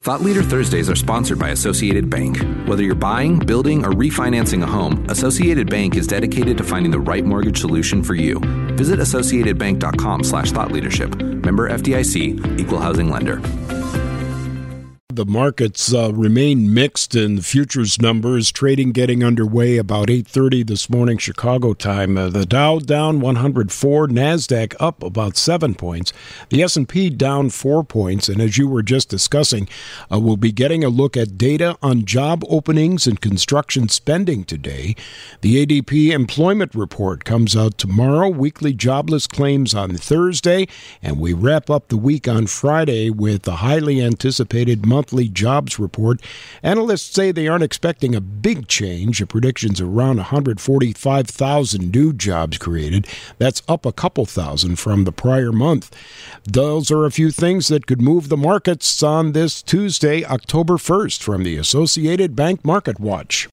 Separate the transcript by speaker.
Speaker 1: Thought Leader Thursdays are sponsored by Associated Bank. Whether you're buying, building, or refinancing a home, Associated Bank is dedicated to finding the right mortgage solution for you. Visit associatedbank.com/thoughtleadership. Member FDIC, Equal Housing Lender.
Speaker 2: The markets remain mixed in the futures numbers. Trading getting underway about 8:30 this morning, Chicago time. The Dow down 104, NASDAQ up about 7 points. The S&P down 4 points. And as you were just discussing, we'll be getting a look at data on job openings and construction spending today. The ADP employment report comes out tomorrow. Weekly jobless claims on Thursday. And we wrap up the week on Friday with the highly anticipated monthly jobs report. Analysts say they aren't expecting a big change. The prediction's around 145,000 new jobs created. That's up a couple thousand from the prior month. Those are a few things that could move the markets on this Tuesday, October 1st, from the Associated Bank Market Watch.